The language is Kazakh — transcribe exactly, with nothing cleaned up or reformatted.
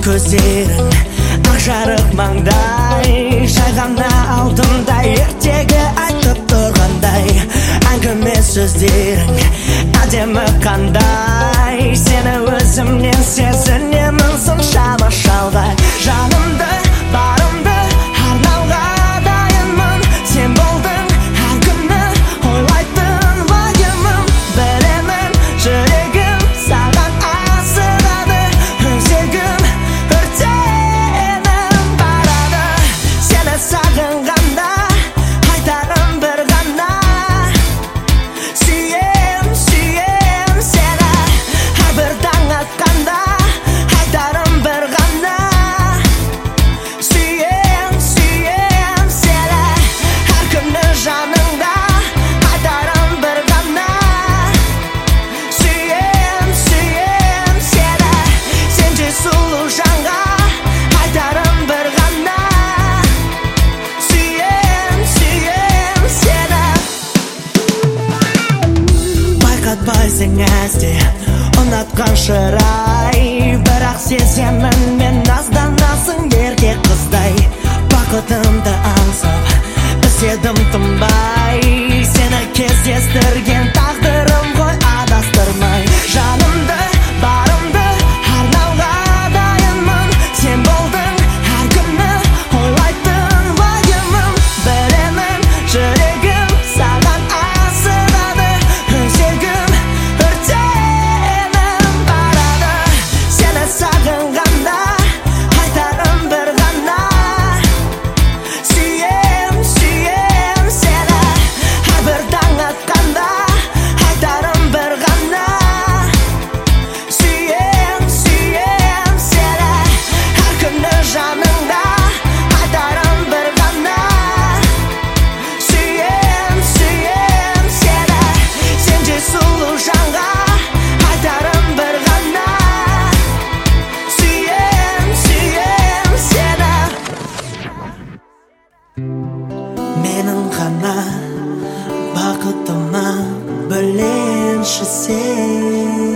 көздерің ақжарық маңдай жайғана алдымдай ертегі айтып тұрғандай әңгіме сөздерің әдемі қандай сені өзімнен сезінемін соншама шалғай жанымды барымды арнауға дайынмын сен болдың әр күні ойлайтын уайымым білемін жүрегім саған асығады өзегім өртеніп барады сені сағынғанда айтарым бір ғана сүйем сүйем сені әрбір таң атқанда айтарым бір ғана сүйем сүйем сені әр күні жаныңда айтарым бір ғана сүйем сүйем сені сендей сұлу жанға айтарым бір ғана сүйем сүйем сені байқатпайсың әсте ұнатқан шырай бірақ сеземін мен назданасың ерке қыздай бақытымды аңсап іздедім тынбай сені кездестірген тағдырым ғой адастырмай жанымды барымды арнауға дайынмын сен болдың әр күні ойлайтын уайымым білемін жүрегім саған асығады өзегім өртеніп барады сені сағынғанда айтарым бір ғана сүйем сүйем сені әрбір таң атқанда айтарым бір ғана сүйем сүйем сені әр күні жаныңда айтарым бір ғана сүйем сүйем сені сендей сұлу жанға айтарым бір ғана сүйем сүйем сені менің ғана бақытыма бөленші сен